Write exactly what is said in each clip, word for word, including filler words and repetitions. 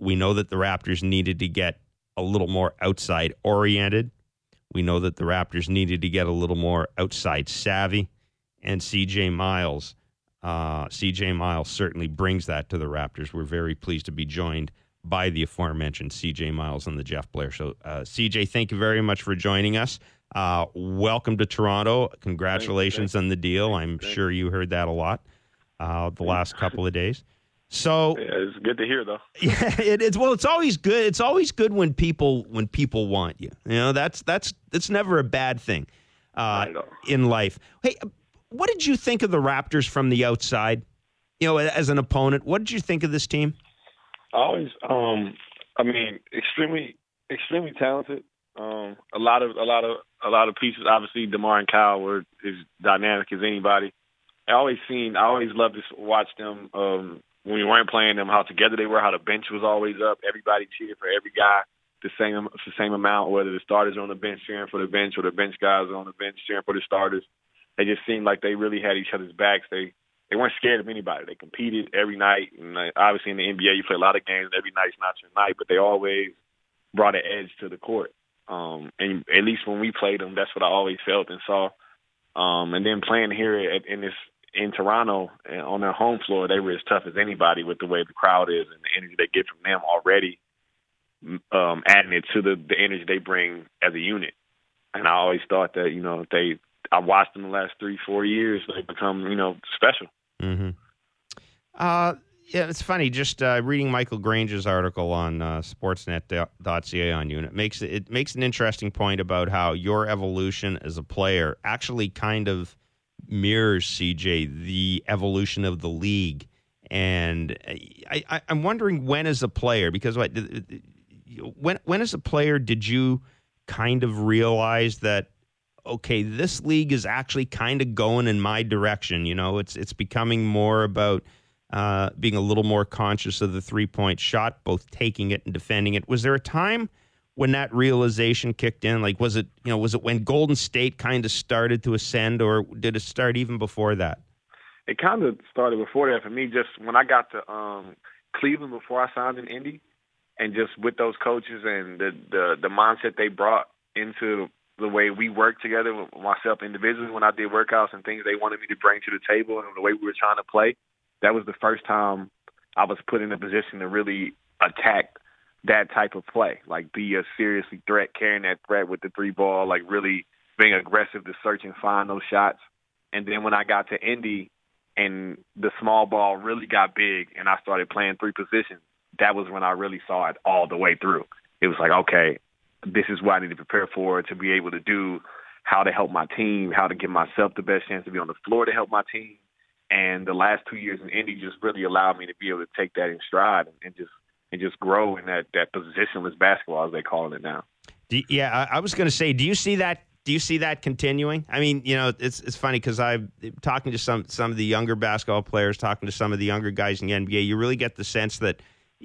we know that the Raptors needed to get a little more outside oriented. We know that the Raptors needed to get a little more outside savvy. And C J Miles, uh, C J Miles certainly brings that to the Raptors. We're very pleased to be joined by the aforementioned C J Miles on the Jeff Blair Show. Uh, C J, thank you very much for joining us. Uh, welcome to Toronto. Congratulations Thank you. on the deal. I'm Thank sure you heard that a lot uh, the last couple of days. So yeah, it's good to hear, though. yeah, it, it's well, it's always good. It's always good when people when people want you. You know, that's that's that's never a bad thing uh, in life. Hey, what did you think of the Raptors from the outside? You know, as an opponent, what did you think of this team? I always, um, I mean, extremely, extremely talented. Um, a lot of, a lot of, a lot of pieces. Obviously, DeMar and Kyle were as dynamic as anybody. I always seen, I always loved to watch them um, when we weren't playing them. How together they were. How the bench was always up. Everybody cheered for every guy the same, the same amount. Whether the starters are on the bench cheering for the bench or the bench guys are on the bench cheering for the starters. They just seemed like they really had each other's backs. They they weren't scared of anybody. They competed every night. And like, obviously in the N B A, you play a lot of games. Every night's not your night, but they always brought an edge to the court. Um, and at least when we played them, that's what I always felt and saw. Um, and then playing here at, in this in Toronto on their home floor, they were as tough as anybody with the way the crowd is and the energy they get from them already, um, adding it to the, the energy they bring as a unit. And I always thought that, you know, they I watched them the last three, four years. They become, you know, special. Mm-hmm. Uh, yeah, it's funny. Just uh, reading Michael Grange's article on uh, Sportsnet dot C A on you, and it makes it makes an interesting point about how your evolution as a player actually kind of mirrors, C J, the evolution of the league. And I, I, I'm wondering when, as a player, because what, when when as a player did you kind of realize that, okay, this league is actually kind of going in my direction? You know, it's it's becoming more about uh, being a little more conscious of the three-point shot, both taking it and defending it. Was there a time when that realization kicked in? Like, was it, you know, was it when Golden State kind of started to ascend, or did it start even before that? It kind of started before that for me. Just when I got to um, Cleveland before I signed in Indy, and just with those coaches and the, the the mindset they brought into the way we worked together, with myself individually, when I did workouts and things they wanted me to bring to the table and the way we were trying to play, that was the first time I was put in a position to really attack that type of play, like be a seriously threat, carrying that threat with the three ball, like really being aggressive to search and find those shots. And then when I got to Indy and the small ball really got big and I started playing three positions, that was when I really saw it all the way through. It was like, okay, this is what I need to prepare for, to be able to do, how to help my team, how to give myself the best chance to be on the floor to help my team. And the last two years in Indy just really allowed me to be able to take that in stride and, and just and just grow in that, that positionless basketball, as they call it now. Do, yeah, I, I was going to say, do you see that? Do you see that continuing? I mean, you know, it's it's funny because I'm talking to some some of the younger basketball players, talking to some of the younger guys in the N B A. You really get the sense that,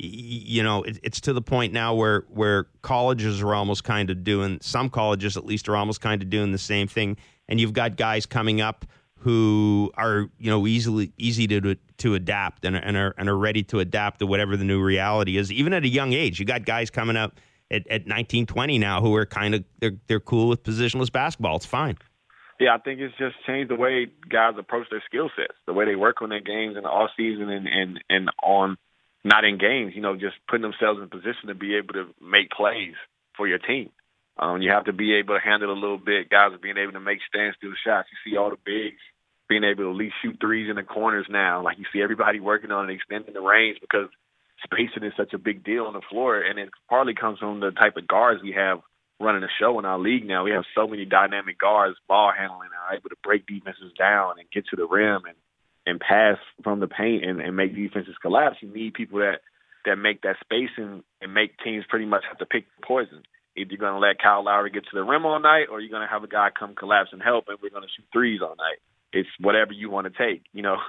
you know, it, it's to the point now where where colleges are almost kind of doing, some colleges at least are almost kind of doing the same thing, and you've got guys coming up who are, you know, easily easy to to adapt and, and are and are ready to adapt to whatever the new reality is, even at a young age. You got guys coming up at, at nineteen, twenty now who are kind of they're they're cool with positionless basketball. It's fine. Yeah, I think it's just changed the way guys approach their skill sets, the way they work on their games in the off season and, and, and on not in games, you know, just putting themselves in position to be able to make plays for your team. Um, you have to be able to handle a little bit. Guys are being able to make standstill shots. You see all the bigs being able to at least shoot threes in the corners now. Like, you see everybody working on it, extending the range, because spacing is such a big deal on the floor. And it partly comes from the type of guards we have running the show in our league now. We have so many dynamic guards, ball handling, are able to break defenses down and get to the rim and, and pass from the paint and, and make defenses collapse. You need people that, that make that spacing and make teams pretty much have to pick poison. Either you're going to let Kyle Lowry get to the rim all night, or you're going to have a guy come collapse and help, and we're going to shoot threes all night. It's whatever you want to take, you know.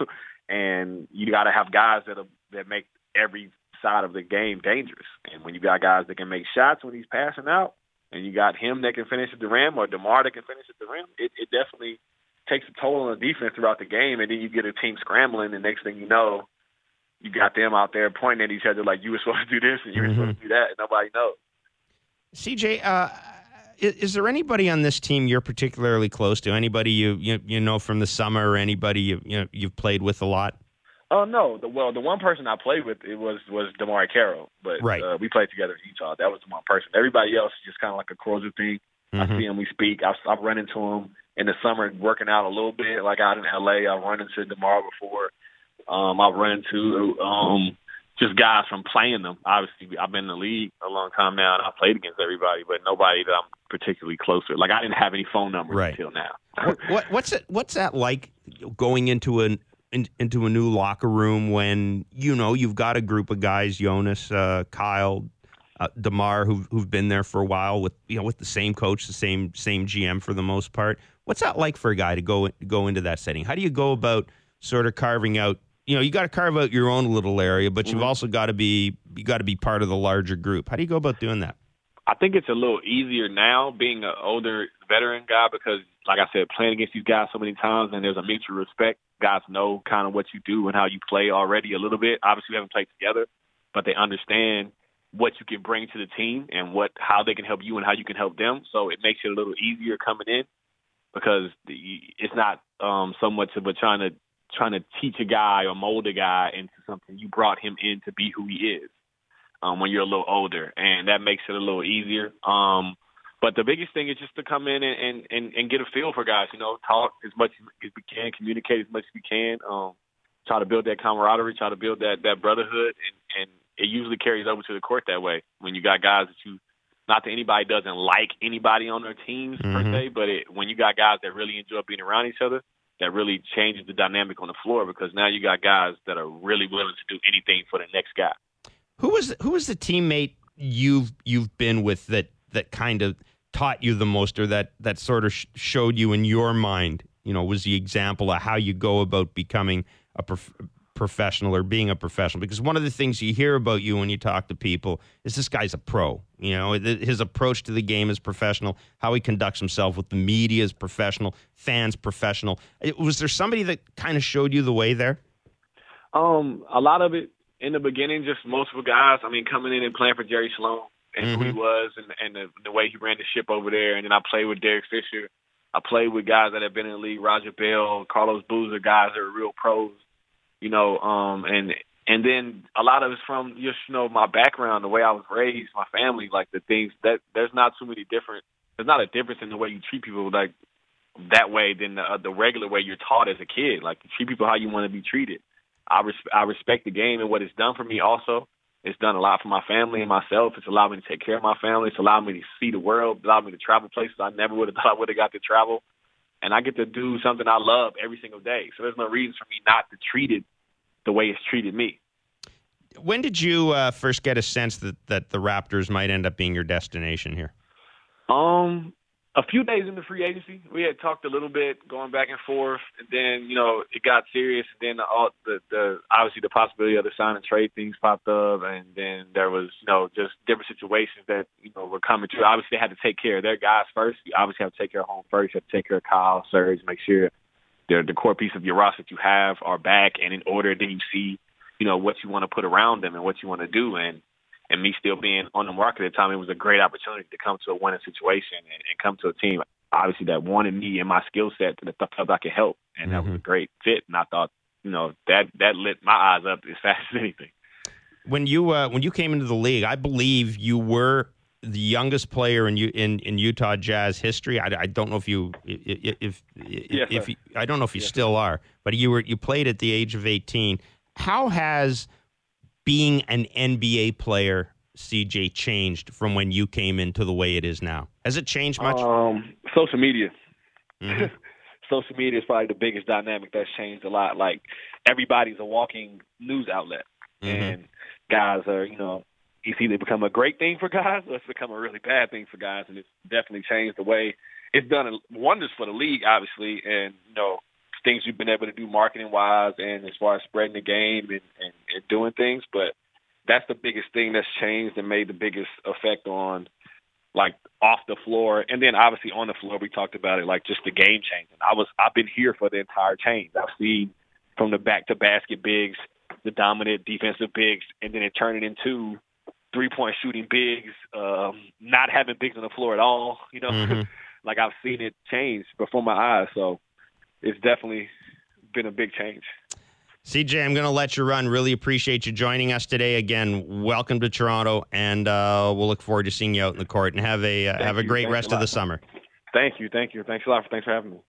And you got to have guys that are, that make every side of the game dangerous. And when you got guys that can make shots when he's passing out, and you got him that can finish at the rim, or DeMar that can finish at the rim, it, it definitely takes a toll on the defense throughout the game. And then you get a team scrambling, and next thing you know, you got them out there pointing at each other like you were supposed to do this and you were mm-hmm. supposed to do that, and nobody knows. C J, uh, is, is there anybody on this team you're particularly close to? Anybody you you, you know from the summer, or anybody you, you know, you've played with a lot? Oh uh, no, the, well the one person I played with it was was Damari Carroll, but right. uh, we played together in Utah. That was the one person. Everybody else is just kind of like a closer thing. Mm-hmm. I see him, we speak. I, I've run into him in the summer working out a little bit, like out in L A. I've run into DeMar before. Um, I've run into um, just guys from playing them. Obviously, I've been in the league a long time now, and I've played against everybody, but nobody that I'm particularly close with. Like, I didn't have any phone numbers right. until now. what, what, what's it? What's that like going into an in, into a new locker room when you know you've got a group of guys, Jonas, uh, Kyle, uh, DeMar, who've who've been there for a while with you know with the same coach, the same same G M for the most part. What's that like for a guy to go go into that setting? How do you go about sort of carving out? You know, you got to carve out your own little area, but you've mm-hmm. also got to be you got to be part of the larger group. How do you go about doing that? I think it's a little easier now being an older veteran guy because, like I said, playing against these guys so many times and there's a mutual respect. Guys know kind of what you do and how you play already a little bit. Obviously, we haven't played together, but they understand what you can bring to the team and what how they can help you and how you can help them. So it makes it a little easier coming in because it's not um, so much of a trying to trying to teach a guy or mold a guy into something. You brought him in to be who he is um, when you're a little older, and that makes it a little easier. Um, but the biggest thing is just to come in and, and, and get a feel for guys, you know, talk as much as we can, communicate as much as we can, um, try to build that camaraderie, try to build that, that brotherhood, and, and it usually carries over to the court that way when you got guys that you – not that anybody doesn't like anybody on their teams mm-hmm. per se, but it, when you got guys that really enjoy being around each other, that really changes the dynamic on the floor because now you got guys that are really willing to do anything for the next guy. Who was who was the teammate you've you've been with that that kind of taught you the most, or that that sort of sh- showed you in your mind, you know, was the example of how you go about becoming a prof- professional or being a professional? Because one of the things you hear about you when you talk to people is this guy's a pro. You know, his approach to the game is professional. How he conducts himself with the media is professional. Fans professional. Was there somebody that kind of showed you the way there? Um, a lot of it in the beginning, just multiple guys. I mean, coming in and playing for Jerry Sloan and mm-hmm. who he was and, and the, the way he ran the ship over there. And then I played with Derek Fisher. I played with guys that have been in the league, Roger Bell, Carlos Boozer, guys that are real pros. You know, um, and and then a lot of it's from just, you know, my background, the way I was raised, my family, like the things that there's not too many different. There's not a difference in the way you treat people like that way than the, uh, the regular way you're taught as a kid. Like, you treat people how you want to be treated. I res- I respect the game and what it's done for me. Also, it's done a lot for my family and myself. It's allowed me to take care of my family. It's allowed me to see the world. It's allowed me to travel places I never would have thought I would have got to travel. And I get to do something I love every single day. So there's no reason for me not to treat it the way it's treated me. When did you uh, first get a sense that, that the Raptors might end up being your destination here? Um, a few days into free agency, we had talked a little bit, going back and forth, and then, you know, it got serious. And then all the, the obviously the possibility of the sign and trade things popped up, and then there was, you know, just different situations that, you know, were coming to. Obviously, they had to take care of their guys first. You obviously have to take care of home first. You have to take care of Kyle, Serge, make sure the the core piece of your roster that you have are back and in order. Then you see, you know, what you want to put around them and what you want to do. And and me still being on the market at the time, it was a great opportunity to come to a winning situation and, and come to a team, obviously, that wanted me and my skill set that I thought I could help. And mm-hmm. that was a great fit. And I thought, you know, that that lit my eyes up as fast as anything. When you uh, when you came into the league, I believe you were the youngest player in in, in Utah Jazz history. I, I don't know if you if if, yes, if you, I don't know if you yes, still sir. are, but you were you played at the age of eighteen. How has being an N B A player, C J, changed from when you came into the way it is now? Has it changed much? Um, social media. Mm-hmm. Social media is probably the biggest dynamic that's changed a lot. Like, everybody's a walking news outlet, mm-hmm. and guys are, you know, it's either become a great thing for guys or it's become a really bad thing for guys, and it's definitely changed the way it's done wonders for the league, obviously, and, you know, things you've been able to do marketing-wise and as far as spreading the game and, and, and doing things. But that's the biggest thing that's changed and made the biggest effect on, like, off the floor. And then, obviously, on the floor, we talked about it, like, just the game changing. I was, I've been here for the entire change. I've seen from the back-to-basket bigs the dominant defensive bigs, and then it turned it into three-point shooting bigs, um, not having bigs on the floor at all. You know, Mm-hmm. like I've seen it change before my eyes. So it's definitely been a big change. C J, I'm going to let you run. Really appreciate you joining us today. Again, welcome to Toronto, and uh, we'll look forward to seeing you out in the court. And have a uh, have a you. great Thanks rest a of the lot. summer. Thank you, thank you, thanks a lot. For, thanks for having me.